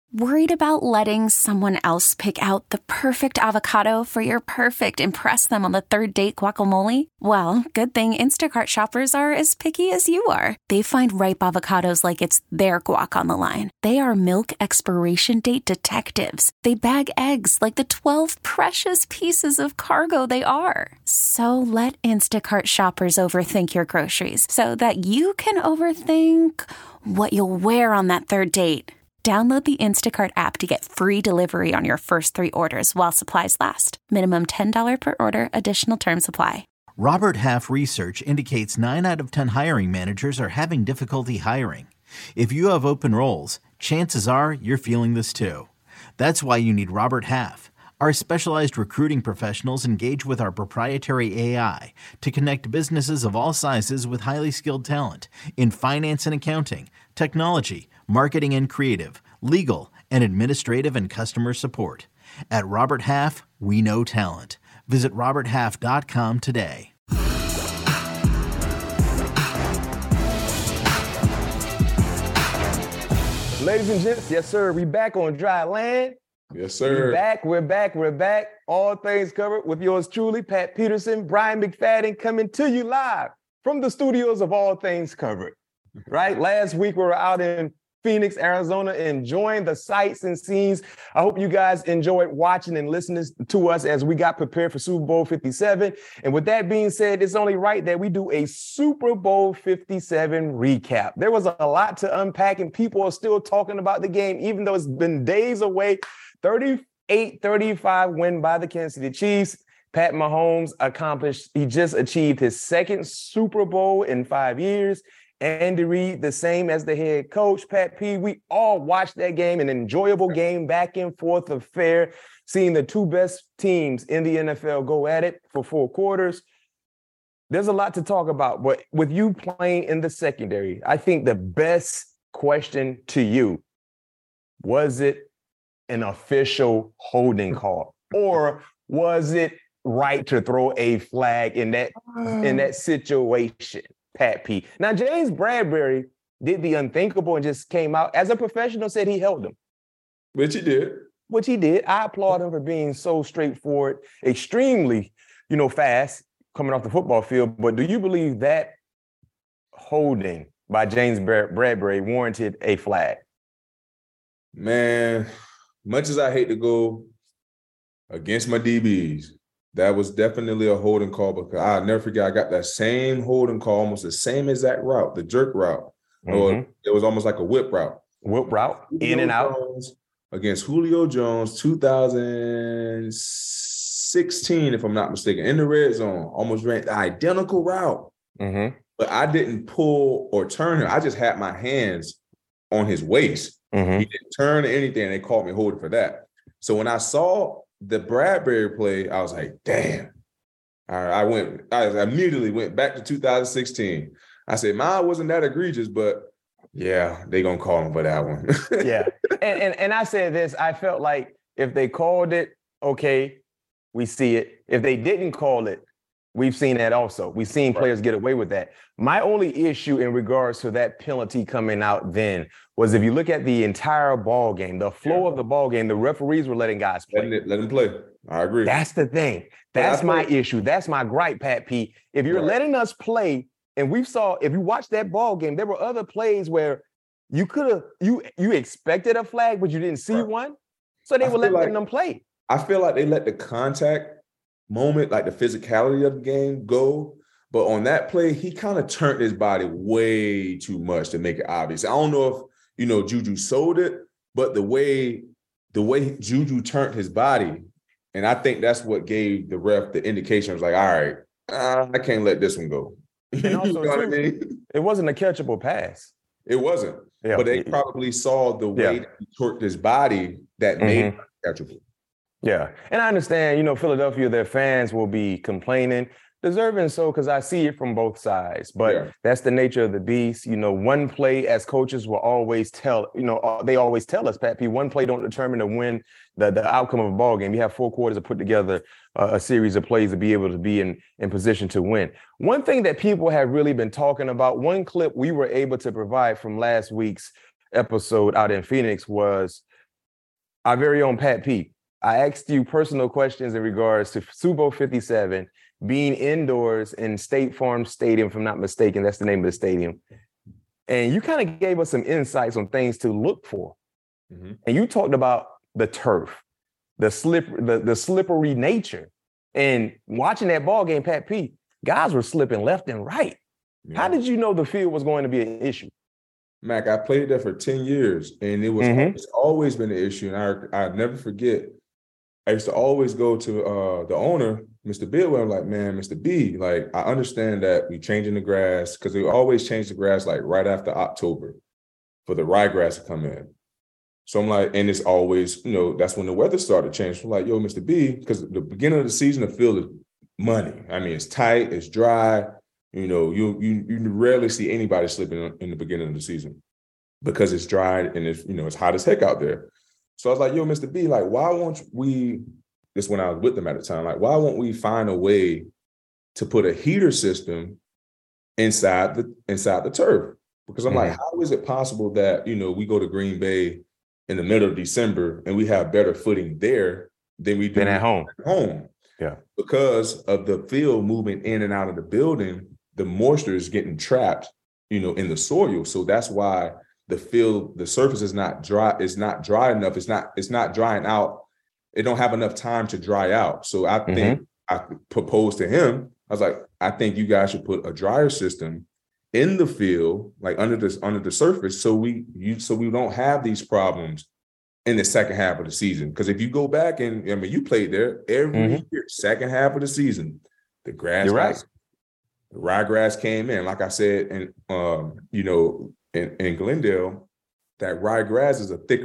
Worried about letting someone else pick out the perfect avocado for your perfect impress them on the third date guacamole? Well, good thing Instacart shoppers are as picky as you are. They find ripe avocados like it's their guac on the line. They are milk expiration date detectives. They bag eggs like the 12 precious pieces of cargo they are. So let Instacart shoppers overthink your groceries so that you can overthink what you'll wear on that third date. Download the Instacart app to get free delivery on your first 3 orders while supplies last. Minimum $10 per order. Additional terms apply. Robert Half research indicates 9 out of 10 hiring managers are having difficulty hiring. If you have open roles, chances are you're feeling this too. That's why you need Robert Half. Our specialized recruiting professionals engage with our proprietary AI to connect businesses of all sizes with highly skilled talent in finance and accounting, technology, marketing and creative, legal, and administrative and customer support. At Robert Half, we know talent. Visit roberthalf.com today. Ladies and gents, yes, sir. We back on dry land. Yes, sir. We're back. All things covered with yours truly, Pat Peterson, Brian McFadden, coming to you live from the studios of All Things Covered. Right? Last week, we were out in Phoenix, Arizona, enjoying the sights and scenes. I hope you guys enjoyed watching and listening to us as we got prepared for Super Bowl 57. And with that being said, it's only right that we do a Super Bowl 57 recap. There was a lot to unpack, and people are still talking about the game, even though it's been days away. 38-35 win by the Kansas City Chiefs. Pat Mahomes he just achieved his second Super Bowl in 5 years. Andy Reid, the same as the head coach, Pat P. We all watched that game, an enjoyable game, back and forth affair, seeing the two best teams in the NFL go at it for 4 quarters. There's a lot to talk about, but with you playing in the secondary, I think the best question to you, was it an official holding call, or was it right to throw a flag in that situation? Pat P. Now, James Bradbury did the unthinkable and just came out as a professional, said he held him. Which he did. I applaud him for being so straightforward, extremely, fast coming off the football field. But do you believe that holding by James Bradbury warranted a flag? Man, much as I hate to go against my DBs, that was definitely a holding call, because I'll never forget, I got that same holding call, almost the same exact route, the jerk route. Or it was almost like a whip route. In and out. Against Julio Jones, 2016, if I'm not mistaken, in the red zone, almost ran the identical route. But I didn't pull or turn him. I just had my hands on his waist. He didn't turn or anything, and they called me holding for that. So when I saw the Bradbury play, I was like, damn. I immediately went back to 2016. I said, mine wasn't that egregious, but yeah, they gonna call him for that one. Yeah. And I said this, I felt like if they called it, okay, we see it. If they didn't call it, we've seen that also. We've seen players get away with that. My only issue in regards to that penalty coming out then was, if you look at the entire ball game, the flow of the ball game, the referees were letting guys play. Let them play. I agree. That's the thing. That's my issue. That's my gripe, Pat P. If you're letting us play, and if you watch that ball game, there were other plays where you expected a flag, but you didn't see one. So they were letting them play. I feel like they let the contact moment, like the physicality of the game, go. But on that play, he kind of turned his body way too much to make it obvious. I don't know if, Juju sold it, but the way Juju turned his body, and I think that's what gave the ref the indication. It was like, all right, I can't let this one go. And also, what I mean? It wasn't a catchable pass. It wasn't. Yeah. But they probably saw the way that he torqued his body that made it catchable. Yeah. And I understand, Philadelphia, their fans will be complaining, deserving so, because I see it from both sides. But that's the nature of the beast. One play, as coaches will always tell, they always tell us, Pat P, one play don't determine the win, the outcome of a ball game. You have 4 quarters to put together a series of plays to be able to be in position to win. One thing that people have really been talking about, one clip we were able to provide from last week's episode out in Phoenix was our very own Pat P. I asked you personal questions in regards to Super Bowl 57 being indoors in State Farm Stadium, if I'm not mistaken. That's the name of the stadium. And you kind of gave us some insights on things to look for. Mm-hmm. And you talked about the turf, the slippery nature. And watching that ball game, Pat P, guys were slipping left and right. Yeah. How did you know the field was going to be an issue? Mac, I played there for 10 years, and it's always been an issue. And I never forget, I used to always go to the owner, Mr. Bidwell. I'm like, man, Mr. B, like, I understand that we changing the grass, because we always change the grass like right after October for the ryegrass to come in. So I'm like, and it's always, that's when the weather started changing. I'm like, yo, Mr. B, because the beginning of the season, the field is money. I mean, it's tight, it's dry. You rarely see anybody slipping in the beginning of the season because it's dry and it's hot as heck out there. So I was like, yo, Mr. B, like, why won't we, this when I was with them at the time, like, why won't we find a way to put a heater system inside the turf? Because I'm like, how is it possible that, we go to Green Bay in the middle of December and we have better footing there than we do at home? Yeah. Because of the field moving in and out of the building, the moisture is getting trapped, in the soil. So that's why the surface is not dry. It's not dry enough. It's not drying out. It don't have enough time to dry out. So I think I proposed to him. I was like, I think you guys should put a dryer system in the field, like under the surface, so we don't have these problems in the second half of the season. Because if you go back and you played there every year, second half of the season, the grass, the ryegrass came in. Like I said, and in Glendale, that ryegrass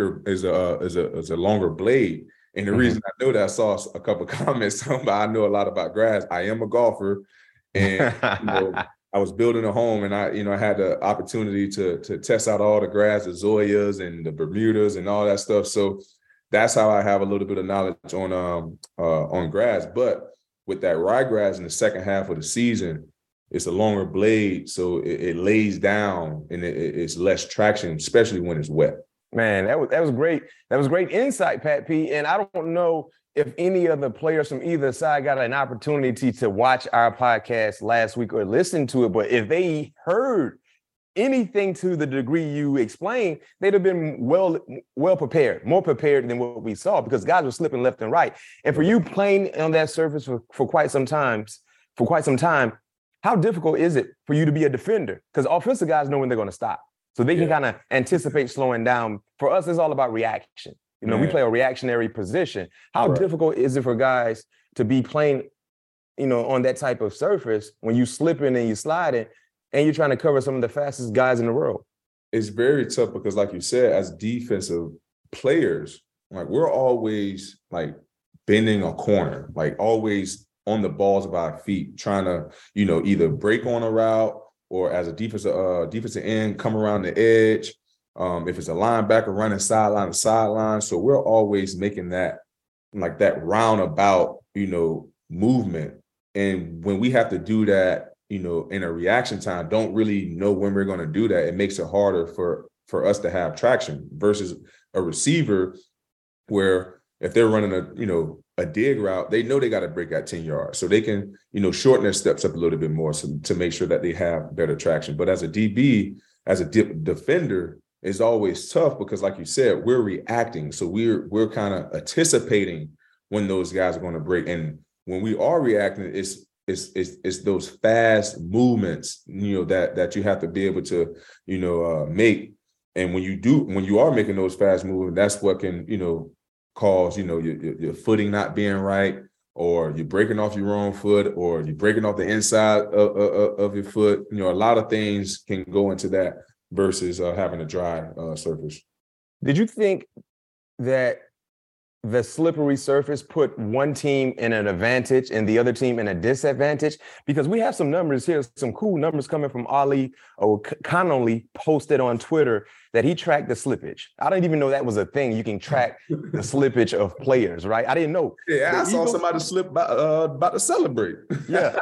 is a longer blade. And the reason I know that, I saw a couple of comments, but I know a lot about grass. I am a golfer, and I was building a home, and I had the opportunity to test out all the grass, the Zoyas and the Bermudas and all that stuff. So that's how I have a little bit of knowledge on grass. But with that ryegrass in the second half of the season, it's a longer blade, so it lays down and it's less traction, especially when it's wet. Man, that was great. That was great insight, Pat P. And I don't know if any of the players from either side got an opportunity to watch our podcast last week or listen to it, but if they heard anything to the degree you explained, they'd have been well prepared, more prepared than what we saw, because guys were slipping left and right. And for you playing on that surface for quite some time, how difficult is it for you to be a defender? Because offensive guys know when they're going to stop, so they can kind of anticipate slowing down. For us, it's all about reaction. We play a reactionary position. How difficult is it for guys to be playing, on that type of surface when you slipping and you sliding and you're trying to cover some of the fastest guys in the world? It's very tough because, like you said, as defensive players, like, we're always like bending a corner, like always on the balls of our feet, trying to, either break on a route or as a defensive end, come around the edge. If it's a linebacker running sideline to sideline. So we're always making that roundabout, movement. And when we have to do that, in a reaction time, don't really know when we're going to do that. It makes it harder for us to have traction versus a receiver where if they're running a dig route, they know they got to break at 10 yards. So they can, shorten their steps up a little bit more to make sure that they have better traction. But as a DB, as a defender, it's always tough because, like you said, we're reacting. So we're kind of anticipating when those guys are going to break. And when we are reacting, it's those fast movements, that you have to be able to, make. And when you are making those fast movements, that's what can, cause, your footing not being right, or you're breaking off your own foot, or you're breaking off the inside of your foot. A lot of things can go into that versus having a dry surface. Did you think that the slippery surface put one team in an advantage and the other team in a disadvantage? Because we have some numbers here, some cool numbers coming from Ali O'Connolly, posted on Twitter that he tracked the slippage. I didn't even know that was a thing. You can track the slippage of players, right? I didn't know. Yeah, I saw somebody slip about to celebrate. Yeah.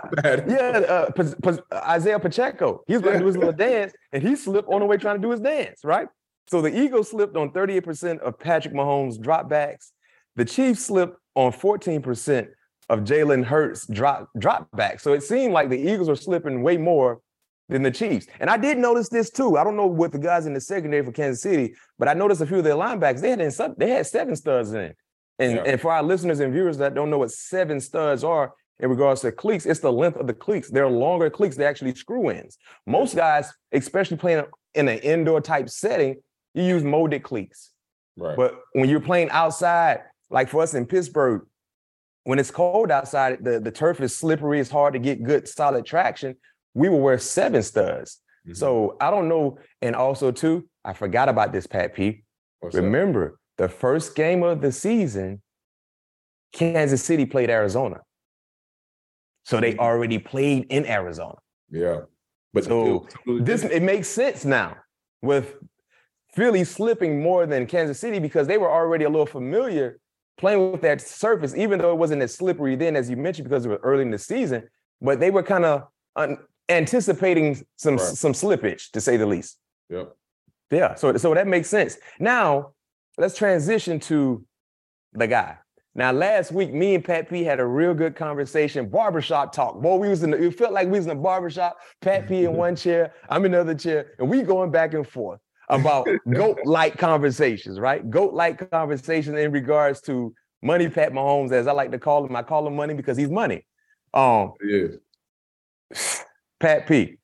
Isaiah Pacheco, he was going to do his little dance and he slipped on the way trying to do his dance, right? So the Eagles slipped on 38% of Patrick Mahomes' dropbacks. The Chiefs slipped on 14% of Jalen Hurts' dropbacks. So it seemed like the Eagles were slipping way more than the Chiefs. And I did notice this too. I don't know what the guys in the secondary for Kansas City, but I noticed a few of their linebackers, they had 7 studs in. And for our listeners and viewers that don't know what 7 studs are in regards to cleats, it's the length of the cleats. They're longer cleats. They're actually screw-ins. Most guys, especially playing in an indoor type setting, you use molded cleats. Right. But when you're playing outside, like for us in Pittsburgh, when it's cold outside, the turf is slippery. It's hard to get good, solid traction. We will wear 7 studs. Mm-hmm. So I don't know. And also, too, I forgot about this, Pat P. Remember, the first game of the season, Kansas City played Arizona. So they already played in Arizona. Yeah. But so it makes sense now with Philly slipping more than Kansas City because they were already a little familiar playing with that surface, even though it wasn't as slippery then, as you mentioned, because it was early in the season. But they were kind of anticipating some slippage, to say the least. Yep. Yeah, so that makes sense. Now, let's transition to the guy. Now, last week, me and Pat P had a real good conversation, barbershop talk. Boy, it felt like we was in a barbershop, Pat P in one chair, I'm in the other chair, and we going back and forth about GOAT-like conversations, right? GOAT-like conversations in regards to Money Pat Mahomes, as I like to call him. I call him Money because he's money. Yeah. Pat P.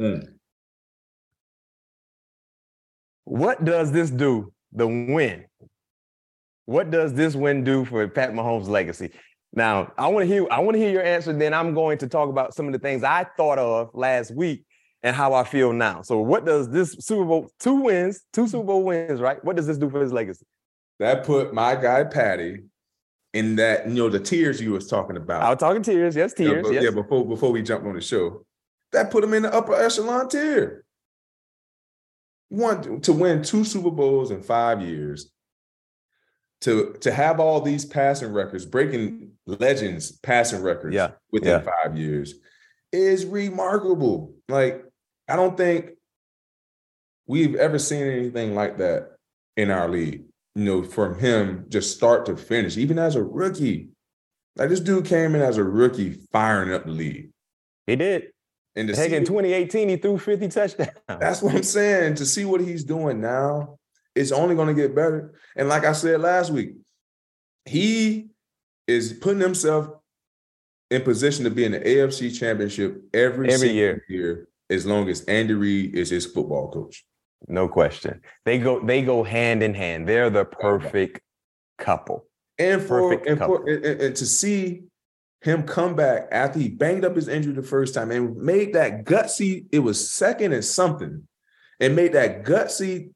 What does this do, the win? What does this win do for Pat Mahomes' legacy? Now, I want to hear your answer. Then I'm going to talk about some of the things I thought of last week and how I feel now. So, what does this Super Bowl, 2 Super Bowl wins, right? What does this do for his legacy? That put my guy Patty in that, the tears you was talking about. I was talking tears, yes, tears. Yeah, before we jumped on the show, that put him in the upper echelon tier. To win 2 Super Bowls in 5 years. To have all these passing records, breaking legends passing records within 5 years is remarkable. Like, I don't think we've ever seen anything like that in our league, from him just start to finish, even as a rookie. Like, this dude came in as a rookie firing up the league. He did. And in 2018, he threw 50 touchdowns. That's what I'm saying. To see what he's doing now, it's only going to get better. And like I said last week, he is putting himself in position to be in the AFC Championship every year as long as Andy Reid is his football coach. No question. They go hand in hand. They're the perfect couple. And to see him come back after he banged up his injury the first time and made that gutsy, it was second and something, and made that gutsy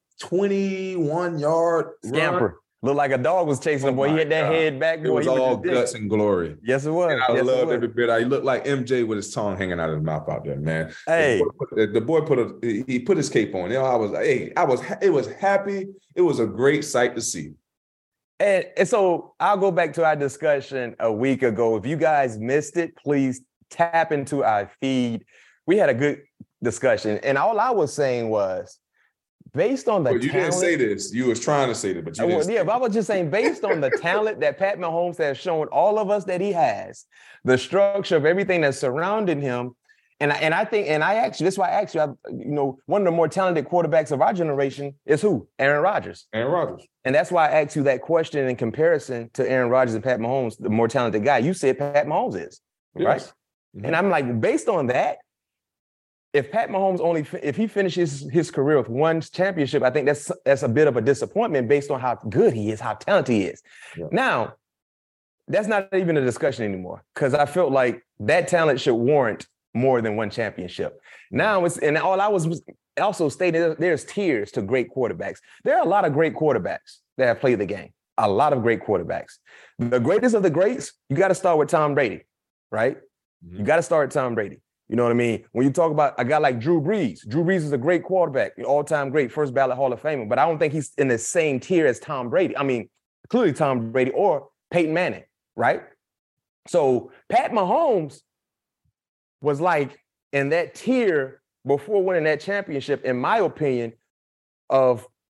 21-yard scamper. Run. Looked like a dog was chasing him, boy. He had that head back. Boy. It was all guts and glory. Yes, it was. And I loved every bit. He looked like MJ with his tongue hanging out of his mouth out there, man. Hey, the boy put his cape on. It was happy. It was a great sight to see. And so I'll go back to our discussion a week ago. If you guys missed it, please tap into our feed. We had a good discussion, and all I was saying was, based on the talent. You didn't say this. You was trying to say that, but you didn't. Yeah, but I was just saying, based on the talent that Pat Mahomes has shown all of us that he has, the structure of everything that's surrounding him, and I think, that's why I asked you, one of the more talented quarterbacks of our generation is who? Aaron Rodgers. Aaron Rodgers. And that's why I asked you that question in comparison to Aaron Rodgers and Pat Mahomes, the more talented guy. You said Pat Mahomes is, right? Yes. Mm-hmm. And I'm like, based on that, if Pat Mahomes if he finishes his career with 1 championship, I think that's a bit of a disappointment based on how good he is, how talented he is. Yeah. Now, that's not even a discussion anymore because I felt like that talent should warrant more than 1 championship. Now and all I was also stating, there's tiers to great quarterbacks. There are a lot of great quarterbacks that have played the game. A lot of great quarterbacks. The greatest of the greats, you got to start with Tom Brady, right? Mm-hmm. You got to start with Tom Brady. You know what I mean? When you talk about a guy like Drew Brees is a great quarterback, all-time great, first ballot Hall of Famer, but I don't think he's in the same tier as Tom Brady. I mean, clearly Tom Brady or Peyton Manning, right? So Pat Mahomes was like in that tier before winning that championship, in my opinion, of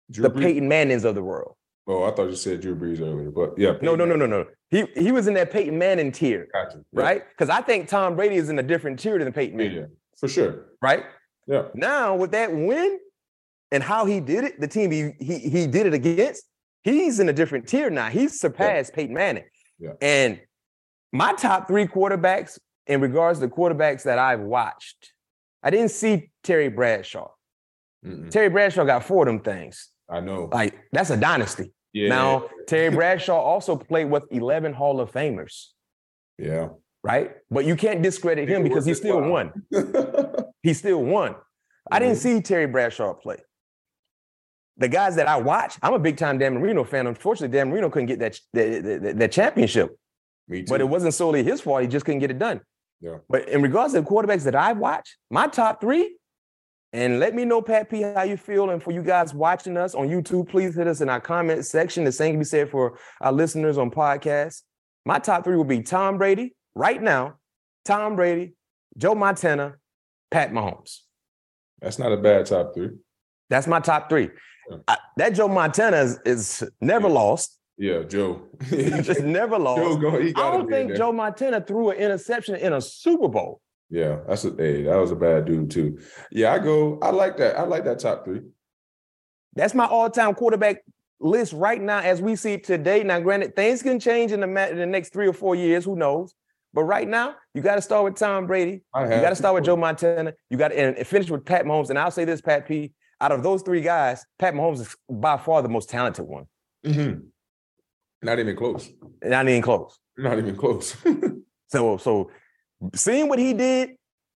the Peyton Mannings of the world. Oh, I thought you said Drew Brees earlier, but yeah. No. He was in that Peyton Manning tier, gotcha. Right? Because I think Tom Brady is in a different tier than Peyton Manning. Yeah, for sure. Right? Yeah. Now with that win and how he did it, the team he did it against, he's in a different tier now. He's surpassed Peyton Manning. Yeah. And my top 3 quarterbacks, in regards to quarterbacks that I've watched, I didn't see Terry Bradshaw. Mm-mm. Terry Bradshaw got 4 of them things. I know. Like, that's a dynasty. Yeah. Now, Terry Bradshaw also played with 11 Hall of Famers. Yeah. Right? But you can't discredit him because he still won. He still won. Mm-hmm. I didn't see Terry Bradshaw play. The guys that I watch, I'm a big-time Dan Marino fan. Unfortunately, Dan Marino couldn't get that championship. Me too. But it wasn't solely his fault. He just couldn't get it done. Yeah. But in regards to the quarterbacks that I watch, my top 3, and let me know, Pat P, how you feel. And for you guys watching us on YouTube, please hit us in our comment section. The same can be said for our listeners on podcasts. My top 3 will be Tom Brady, right now, Tom Brady, Joe Montana, Pat Mahomes. That's not a bad top 3. That's my top 3. Yeah. That Joe Montana is never lost. Yeah, Joe. He just never lost. I don't think Joe Montana threw an interception in a Super Bowl. Yeah, that was a bad dude too. Yeah, I like that. I like that top 3. That's my all-time quarterback list right now as we see today. Now, granted, things can change in the next 3 or 4 years. Who knows? But right now, you got to start with Tom Brady. You got to start with Joe Montana. You got to finish with Pat Mahomes. And I'll say this, Pat P, out of those 3 guys, Pat Mahomes is by far the most talented one. Mm-hmm. Not even close. Not even close. Not even close. So seeing what he did,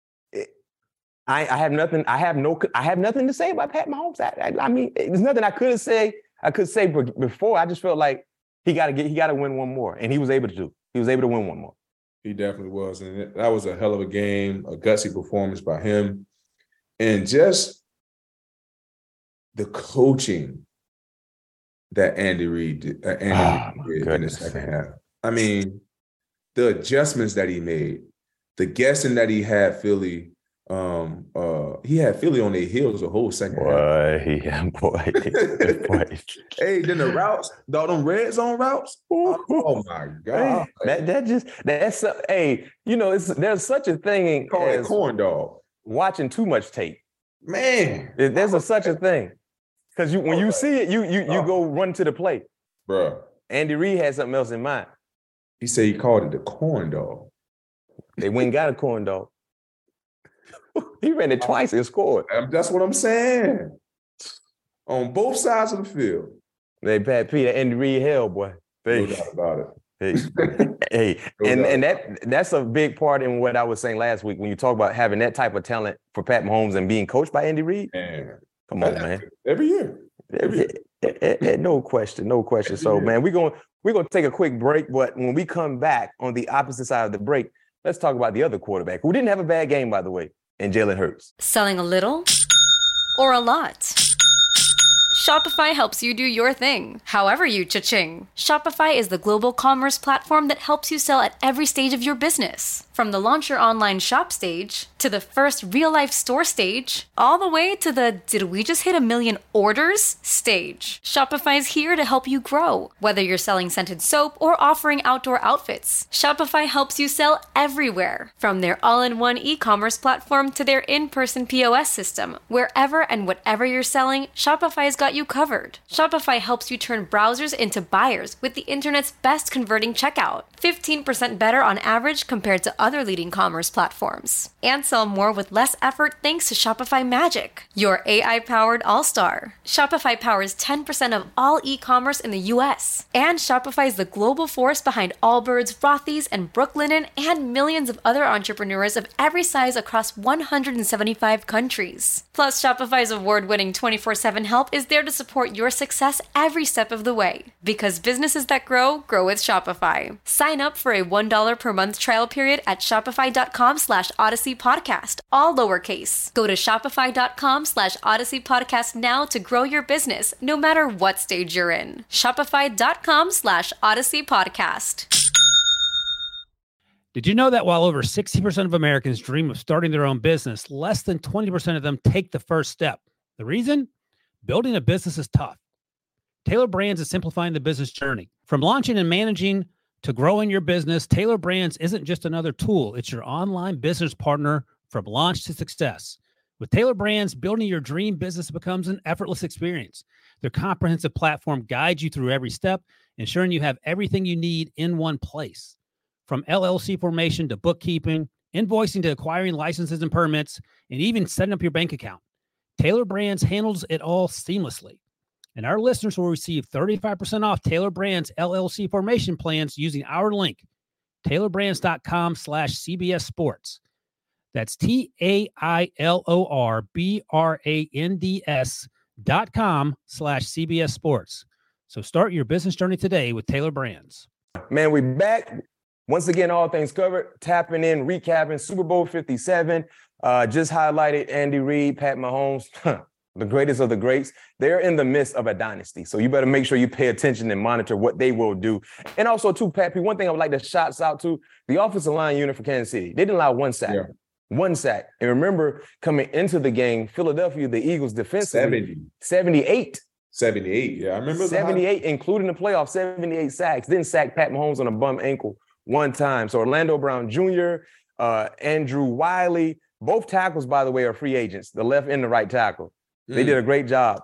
I have nothing to say about Pat Mahomes. I mean, there's nothing I could say before. I just felt like he got to win one more, and he was able to do. He was able to win one more. He definitely was, and that was a hell of a game, a gutsy performance by him, and just the coaching that Andy Reid did in the second half. I mean, the adjustments that he made, the guessing that he had Philly. He had Philly on their heels the whole second half. Boy. Hey, then the routes, them red zone routes. Oh my God. There's such a thing as corn dog. Watching too much tape. Man. There's such a thing. Because when you see it, you go run to the plate. Bruh. Andy Reid had something else in mind. He said he called it the corn dog. They went and got a corn dog. He ran it twice and scored. That's what I'm saying. On both sides of the field. They Pat P, Andy Reid hell, boy. No doubt about it. Hey, that's a big part in what I was saying last week when you talk about having that type of talent for Pat Mahomes and being coached by Andy Reid. Man. Come on, man. Every year. No question. So, man, we're gonna take a quick break, but when we come back on the opposite side of the break, let's talk about the other quarterback who didn't have a bad game, by the way, and Jalen Hurts. Selling a little or a lot? Shopify helps you do your thing, however you cha-ching. Shopify is the global commerce platform that helps you sell at every stage of your business. From the launch your online shop stage, to the first real-life store stage, all the way to the did we just hit 1 million orders stage. Shopify is here to help you grow. Whether you're selling scented soap or offering outdoor outfits, Shopify helps you sell everywhere. From their all-in-one e-commerce platform to their in-person POS system, wherever and whatever you're selling, Shopify's got you covered. Shopify helps you turn browsers into buyers with the internet's best converting checkout. 15% better on average compared to other leading commerce platforms. And sell more with less effort thanks to Shopify Magic, your AI-powered all-star. Shopify powers 10% of all e-commerce in the US. And Shopify is the global force behind Allbirds, Rothy's, and Brooklinen, and millions of other entrepreneurs of every size across 175 countries. Plus, Shopify's award-winning 24/7 help is there to support your success every step of the way. Because businesses that grow with Shopify. Sign up for a $1 per month trial period at shopify.com/Odyssey Podcast, all lowercase. Go to shopify.com/Odyssey Podcast now to grow your business, no matter what stage you're in. Shopify.com/Odyssey Podcast. Did you know that while over 60% of Americans dream of starting their own business, less than 20% of them take the first step? The reason? Building a business is tough. Taylor Brands is simplifying the business journey. From launching and managing to growing your business, Taylor Brands isn't just another tool. It's your online business partner from launch to success. With Taylor Brands, building your dream business becomes an effortless experience. Their comprehensive platform guides you through every step, ensuring you have everything you need in one place. From LLC formation to bookkeeping, invoicing to acquiring licenses and permits, and even setting up your bank account, Taylor Brands handles it all seamlessly. And our listeners will receive 35% off Taylor Brands LLC formation plans using our link, taylorbrands.com/CBS Sports. That's TAILORBRANDS.com/CBS Sports. So start your business journey today with Taylor Brands. Man, we back. Once again, all things covered, tapping in, recapping Super Bowl 57. Just highlighted Andy Reid, Pat Mahomes, the greatest of the greats. They're in the midst of a dynasty. So you better make sure you pay attention and monitor what they will do. And also, too, Pat P, one thing I would like to shout out to, the offensive line unit for Kansas City. They didn't allow one sack. Yeah. One sack. And remember, coming into the game, Philadelphia, the Eagles defensively, 78. 78, yeah. I remember 78, including the playoffs, 78 sacks. Didn't sack Pat Mahomes on a bum ankle one time. So Orlando Brown Jr., Andrew Wiley, both tackles, by the way, are free agents, the left and the right tackle. They did a great job.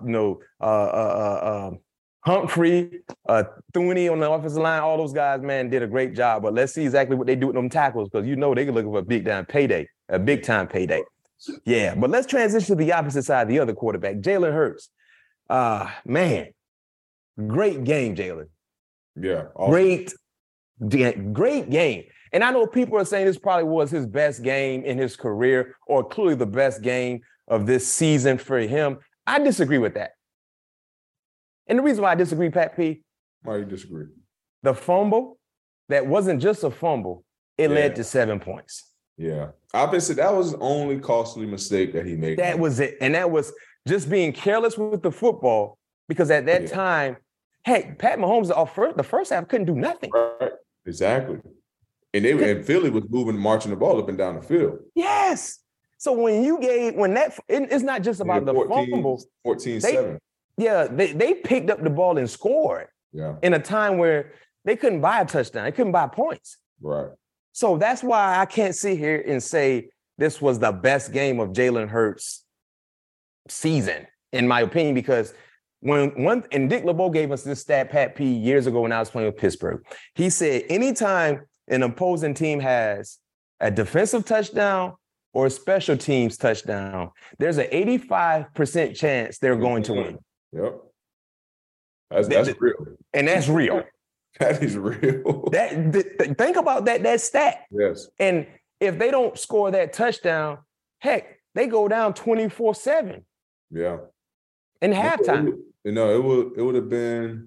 Humphrey, Thuney on the offensive line, all those guys, man, did a great job. But let's see exactly what they do with them tackles, because they can look for a big-time payday. Yeah, but let's transition to the opposite side, the other quarterback, Jalen Hurts. Man, great game, Jalen. Yeah. Awesome. Great game. And I know people are saying this probably was his best game in his career, or clearly the best game of this season for him. I disagree with that. And the reason why I disagree, Pat P. Why you disagree? The fumble, that wasn't just a fumble. It led to 7 points. Yeah. Obviously, that was the only costly mistake that he made. That was it. And that was just being careless with the football, because at that time, heck, Pat Mahomes, the first half couldn't do nothing. Right. Exactly. And and Philly was marching the ball up and down the field. Yes. So it's not just about the fumbles. 14-7. They picked up the ball and scored in a time where they couldn't buy a touchdown. They couldn't buy points. Right. So that's why I can't sit here and say this was the best game of Jalen Hurts' season, in my opinion, because and Dick LeBeau gave us this stat, Pat P, years ago when I was playing with Pittsburgh. He said anytime an opposing team has a defensive touchdown or a special teams touchdown, there's an 85% chance they're going to win. Yep. That's real. And that's real. That is real. Think about that stat. Yes. And if they don't score that touchdown, heck, they go down 24-7. Yeah. In halftime. It would have been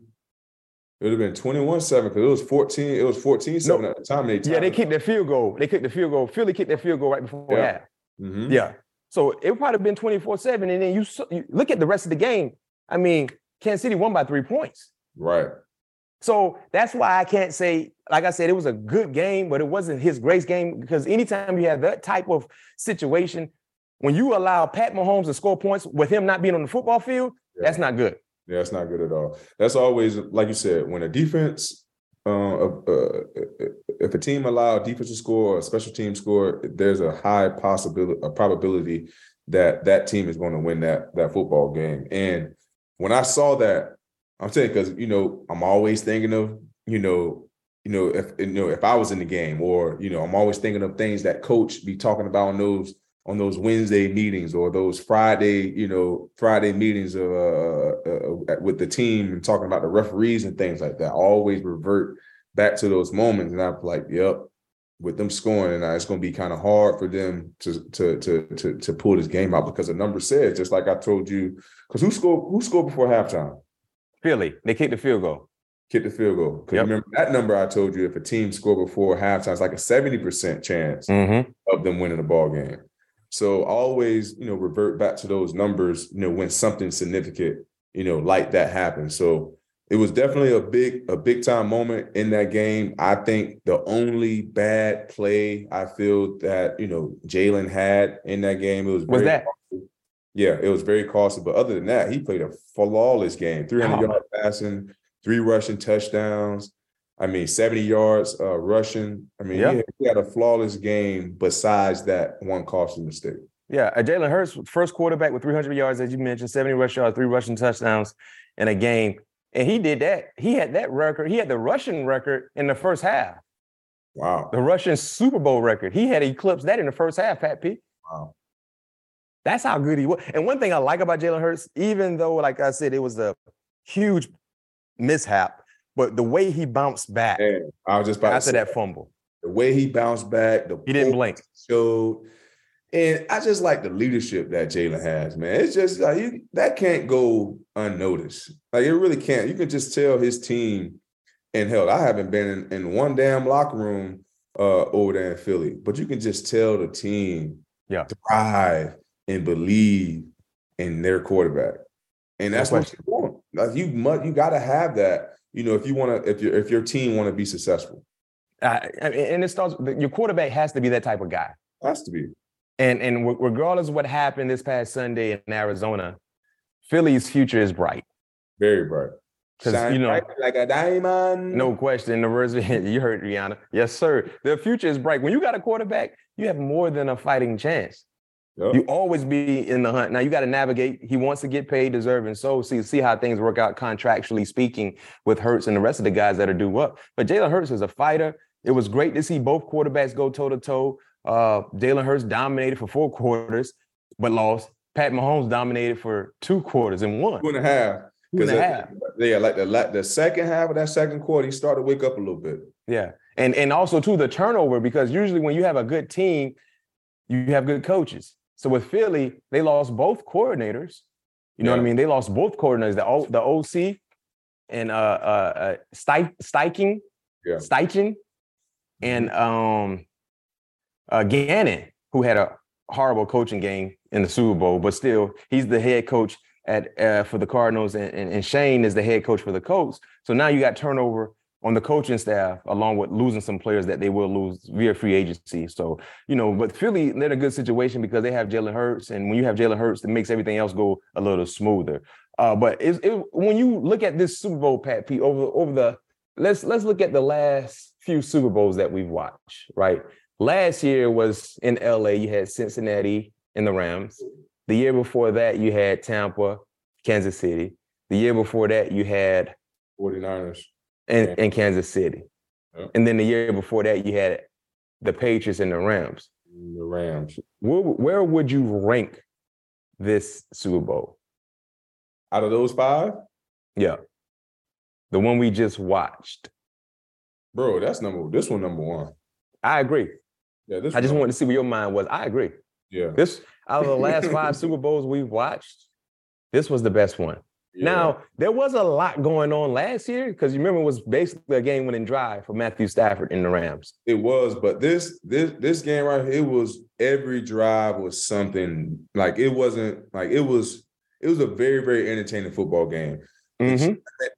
21-7 because it was 14-7 at the time. They kicked their field goal. Philly kicked their field goal right before half. Mm-hmm. Yeah. So it would probably been 24-7. And then you look at the rest of the game. I mean, Kansas City won by 3 points. Right. So that's why I can't say, like I said, it was a good game, but it wasn't his greatest game, because anytime you have that type of situation, when you allow Pat Mahomes to score points with him not being on the football field, that's not good. Yeah, it's not good at all. That's always, like you said, when a defense, if a team allow a defense to score or a special team score, there's a high probability that team is going to win that football game. And when I saw that, I'm saying, because I'm always thinking of if I was in the game, or I'm always thinking of things that coach be talking about on those Wednesday meetings or those Friday meetings with the team, and talking about the referees and things like that. I always revert back to those moments, and I'm like, yep, with them scoring, and it's going to be kind of hard for them to pull this game out, because the number says, just like I told you, because who scored before halftime? Philly. They kicked the field goal. Because remember that number I told you, if a team scored before halftime, it's like a 70% chance of them winning the ball game. So always, revert back to those numbers, when something significant, like that happens. So it was definitely a big time moment in that game. I think the only bad play I feel that, Jalen had in that game, it was that. Yeah, it was very costly. But other than that, he played a flawless game. 300-yard passing, 3 rushing touchdowns. 70 yards rushing. He had a flawless game besides that one costly mistake. Yeah, Jalen Hurts, first quarterback with 300 yards, as you mentioned, 70 rush yards, 3 rushing touchdowns in a game. And he did that. He had that record. He had the rushing record in the first half. Wow. The Russian Super Bowl record. He had eclipsed that in the first half, Pat P. Wow. That's how good he was. And one thing I like about Jalen Hurts, even though, like I said, it was a huge mishap, but the way he bounced back I was just about after that fumble. The way he bounced back, he didn't blink. Showed. And I just like the leadership that Jalen has, man. It's just like that can't go unnoticed. Like it really can't. You can just tell his team, and hell, I haven't been in one damn locker room over there in Philly, but you can just tell the team thrive and believe in their quarterback. And that's what you want. Like you got to have that, if your team want to be successful. And it starts, your quarterback has to be that type of guy. Has to be. And regardless of what happened this past Sunday in Arizona, Philly's future is bright. Very bright. Because bright like a diamond. No question. You heard Rihanna. Yes, sir. Their future is bright. When you got a quarterback, you have more than a fighting chance. Yep. You always be in the hunt. Now you got to navigate. He wants to get paid, deserving. So see how things work out contractually speaking with Hurts and the rest of the guys that are due up. But Jalen Hurts is a fighter. It was great to see both quarterbacks go toe-to-toe. Jalen Hurts dominated for 4 quarters, but lost. Pat Mahomes dominated for 2 quarters and won. 2.5. 2.5. Yeah, like the second half of that second quarter, he started to wake up a little bit. Yeah, and also too the turnover, because usually when you have a good team, you have good coaches. So with Philly, they lost both coordinators. You know what I mean? They lost both coordinators, the OC and Steichen, and Gannon, who had a horrible coaching game in the Super Bowl, but still, he's the head coach for the Cardinals, and Shane is the head coach for the Colts. So now you got turnover on the coaching staff, along with losing some players that they will lose via free agency. So, but Philly, they're in a good situation because they have Jalen Hurts, and when you have Jalen Hurts, it makes everything else go a little smoother. But when you look at this Super Bowl, Pat P, let's look at the last few Super Bowls that we've watched, right? Last year was in LA. You had Cincinnati and the Rams. The year before that, you had Tampa, Kansas City. The year before that, you had 49ers and Kansas City. Yep. And then the year before that, you had the Patriots and the Rams. The Rams. Where would you rank this Super Bowl? Out of those 5? Yeah. The one we just watched. Bro, this one number 1. I agree. Yeah, I just wanted to see where your mind was. I agree. Yeah. This, out of the last 5 Super Bowls we've watched, this was the best one. Yeah. Now, there was a lot going on last year because you remember it was basically a game-winning drive for Matthew Stafford and the Rams. It was, but this game right here, it was every drive was something. Like it wasn't like it was a very, very entertaining football game. Mm-hmm.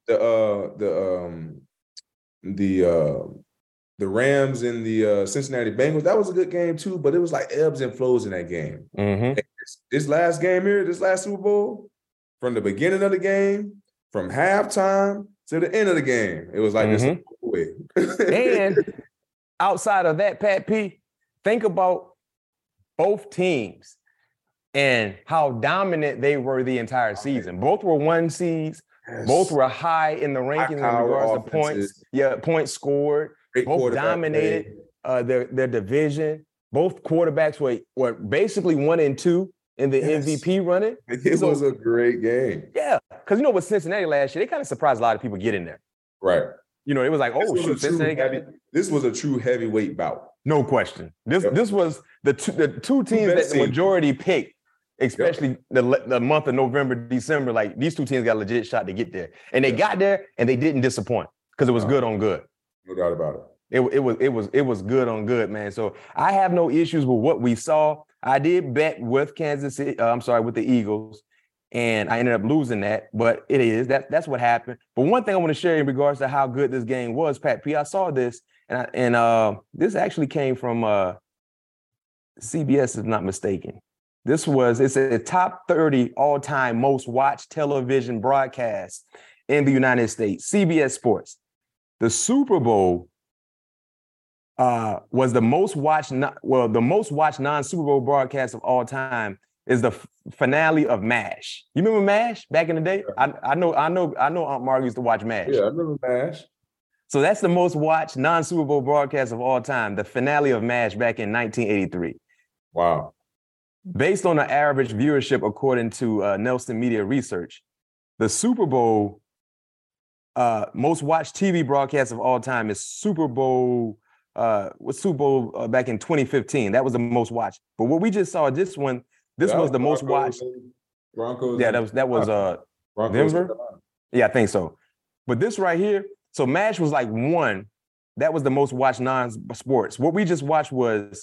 The Rams and the Cincinnati Bengals, that was a good game too, but it was like ebbs and flows in that game. Mm-hmm. This last game here, this last Super Bowl, from the beginning of the game, from halftime to the end of the game, it was like this way. And outside of that, Pat P, think about both teams and how dominant they were the entire season. Both were 1 seeds. Yes. Both were high in the rankings in regards to points. Yeah, points scored. Both dominated their division. Both quarterbacks were basically 1 and 2 in the MVP running. It was a great game. Yeah, because with Cincinnati last year, they kind of surprised a lot of people getting there. Right. It was like, Cincinnati. This was a true heavyweight bout. No question. This was the two teams that the majority picked, especially the month of November, December. Like these 2 teams got a legit shot to get there, and they got there and they didn't disappoint because it was good on good. No doubt about it. It was good on good, man. So I have no issues with what we saw. I did bet with with the Eagles, and I ended up losing that. But that's what happened. But one thing I want to share in regards to how good this game was, Pat P. I saw this, and this actually came from CBS, if not mistaken. It's a top 30 all-time most watched television broadcast in the United States, CBS Sports. The Super Bowl was the most watched, the most watched non-Super Bowl broadcast of all time is the finale of MASH. You remember MASH back in the day? I know Aunt Margaret used to watch MASH. Yeah, I remember MASH. So that's the most watched non-Super Bowl broadcast of all time, the finale of MASH back in 1983. Wow. Based on the average viewership, according to Nelson Media Research, the Super Bowl most watched TV broadcast of all time is Super Bowl back in 2015. That was the most watched. But what we just saw, this was the most watched. Broncos. Yeah, that was Denver. Yeah, I think so. But this right here, so MASH was like one. That was the most watched non-sports. What we just watched was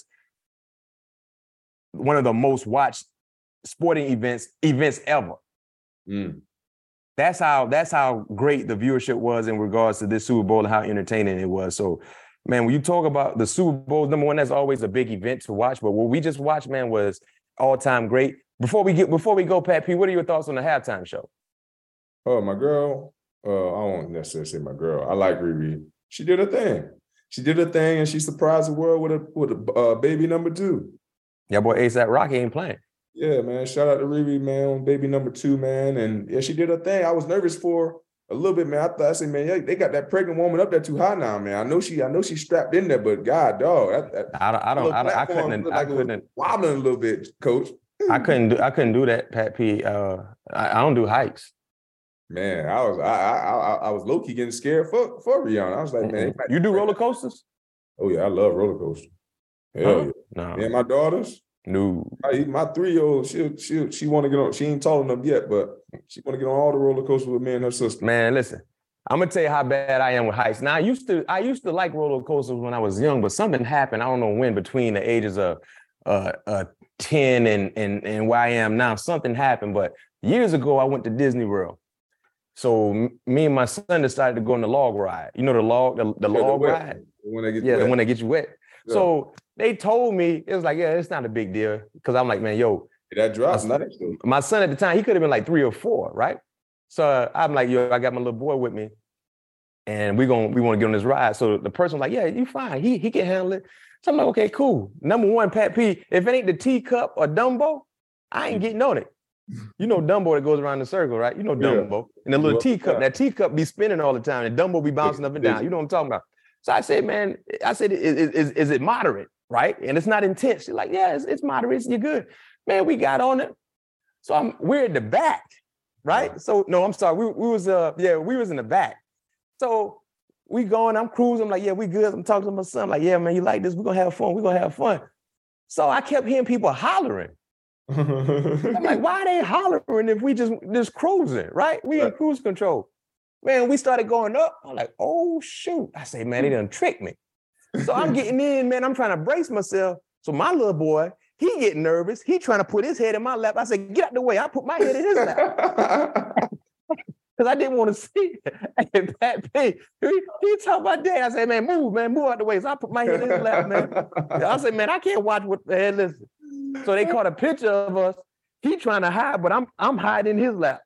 one of the most watched sporting events ever. Mm. That's how great the viewership was in regards to this Super Bowl and how entertaining it was. So, man, when you talk about the Super Bowl, number one, that's always a big event to watch. But what we just watched, man, was all-time great. Before we go, Pat P, what are your thoughts on the halftime show? Oh, my girl. I won't necessarily say my girl. I like Riri. She did her thing. And she surprised the world with a baby number 2. Yeah, boy, A$AP Rocky ain't playing. Yeah, man. Shout out to Riri, man, on baby number 2, man. And yeah, she did her thing. I was nervous for a little bit, man. I said, man, yeah, they got that pregnant woman up there too high now, man. I know she's strapped in there, but God, dog, I couldn't wobbling a little bit, Coach. I couldn't do that, Pat P. I don't do hikes. Man, I was low key getting scared for Rihanna. I was like, man, you do roller coasters? Oh yeah, I love roller coasters. Hell yeah. No. And my daughters. No. My 3-year-old, she want to get on. She ain't tall enough yet, but she want to get on all the roller coasters with me and her sister. Man, listen, I'm gonna tell you how bad I am with heights. Now, I used to like roller coasters when I was young, but something happened. I don't know when, between the ages of 10 and where I am now. Something happened, but years ago I went to Disney World. So me and my son decided to go on the log ride. You know the log ride? When they get the one that gets you wet. Yeah. So they told me, it was like, yeah, it's not a big deal. Because I'm like, man, that drops. My son at the time, he could have been like 3 or 4, right? So I'm like, I got my little boy with me, and we want to get on this ride. So the person was like, yeah, you fine. He can handle it. So I'm like, okay, cool. Number one, Pat P, if it ain't the teacup or Dumbo, I ain't getting on it. You know Dumbo that goes around the circle, right? You know Dumbo. Yeah. And the little teacup, that teacup be spinning all the time, and Dumbo be bouncing up and down. You know what I'm talking about? So I said, man, is it moderate, right? And it's not intense. She's like, yeah, it's moderate. You're good. Man, we got on it. So we're in the back, right? So, no, I'm sorry. We was in the back. So we going, I'm cruising. I'm like, yeah, we good. I'm talking to my son. I'm like, yeah, man, you like this? We're going to have fun. We're going to have fun. So I kept hearing people hollering. I'm like, why are they hollering if we just cruising, right? We in cruise control. Man, we started going up. I'm like, oh, shoot. I say, man, they done tricked me. So I'm getting in, man. I'm trying to brace myself. So my little boy, he getting nervous. He trying to put his head in my lap. I said, get out the way. I put my head in his lap. Because I didn't want to see it. And Pat P, he talking about dad. I said, man, move out the way. So I put my head in his lap, man. I said, man, I can't watch what the hell this is. So they caught a picture of us. He trying to hide, but I'm hiding in his lap.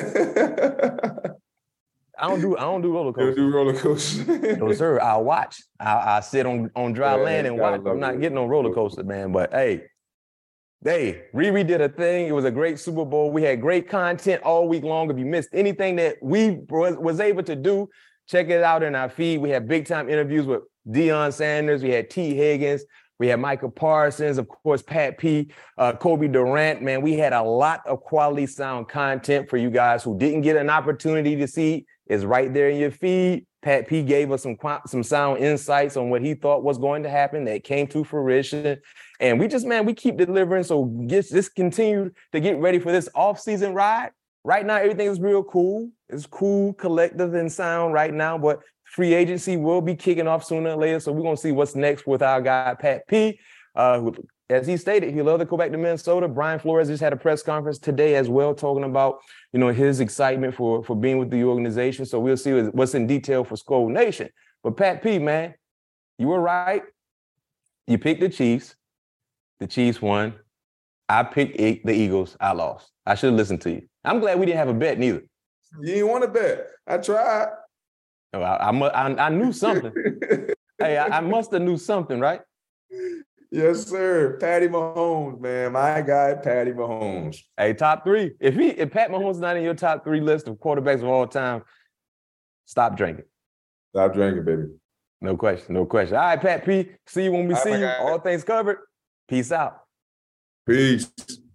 I don't do roller coasters. You do roller coasters? No, sir. I'll watch. I'll sit on dry land and watch. I'm not getting on roller coaster, man. But hey, Riri did a thing. It was a great Super Bowl. We had great content all week long. If you missed anything that we was able to do, check it out in our feed. We had big time interviews with Deion Sanders. We had T. Higgins. We had Micah Parsons, of course, Pat P, Kobe Durant. Man, we had a lot of quality sound content for you guys who didn't get an opportunity to see. It's right there in your feed. Pat P gave us some sound insights on what he thought was going to happen that came to fruition. And we keep delivering. So just continue to get ready for this off-season ride. Right now, everything is real cool. It's cool, collective, and sound right now, but free agency will be kicking off sooner or later. So we're going to see what's next with our guy, Pat P. Who, as he stated, he'd love to go back to Minnesota. Brian Flores just had a press conference today as well, talking about, his excitement for being with the organization. So we'll see what's in detail for Skol Nation. But Pat P, man, you were right. You picked the Chiefs. The Chiefs won. I picked the Eagles. I lost. I should have listened to you. I'm glad we didn't have a bet neither. You didn't want to bet. I tried. Oh, I knew something. Hey, I must have knew something, right? Yes, sir. Patty Mahomes, man. My guy, Patty Mahomes. Hey, top three. If Pat Mahomes is not in your top three list of quarterbacks of all time, stop drinking. Stop drinking, baby. No question. No question. All right, Pat P. See you when we see you. All things covered. Peace out. Peace.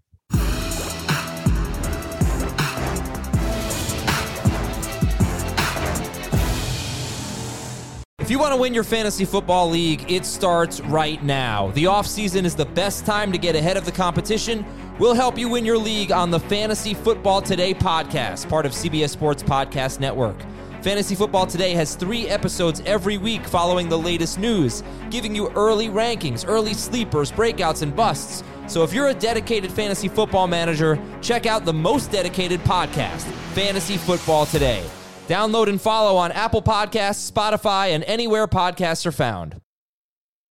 If you want to win your fantasy football league, it starts right now. The offseason is the best time to get ahead of the competition. We'll help you win your league on the Fantasy Football Today podcast, part of CBS Sports Podcast Network. Fantasy Football Today has 3 episodes every week following the latest news, giving you early rankings, early sleepers, breakouts, and busts. So if you're a dedicated fantasy football manager, check out the most dedicated podcast, Fantasy Football Today. Download and follow on Apple Podcasts, Spotify, and anywhere podcasts are found.